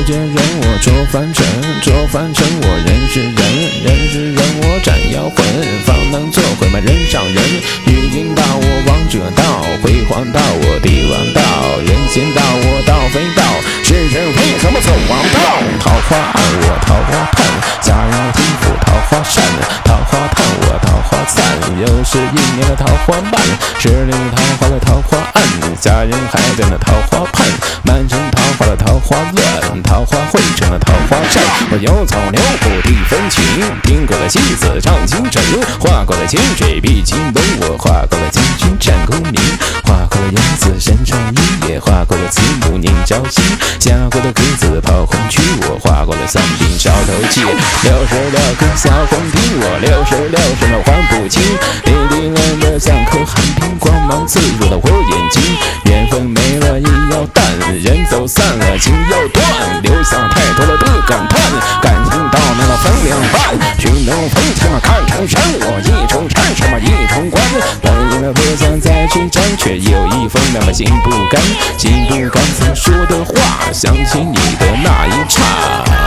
见人我捉凡尘，捉凡尘我人是人，人是人我斩妖魂，方能做回满人上人。欲尽道我王者道，辉煌道我帝王道，人仙道我道非道，世人为何么走王道？桃花暗我桃花盼，佳人听府桃花扇，桃花盼我桃花散，又是一年的桃花漫，十里桃花的桃花暗，佳人还在那桃花畔，满城桃花的桃花乱，桃花汇成了桃花扇。我有草牛不地分情，听过了戏子唱京城，画过了清水碧青灯，我画过了将军战功名，画过了游子身上衣，也画过了慈母念朝夕，下过了鸽子跑红区，我画过了丧兵烧头气，66个小红亭，我66什么还不清，滴滴冷的像颗寒冰，光芒刺入了我眼睛，缘分没了意要淡，人走散了情要断，留下太多了的感叹，感情到没了分两半，寻能分什么看成山，我一重山什么一重关，本应的不想再去争，却有一封那么心不甘，心不甘曾说的话，想起你的那一刹。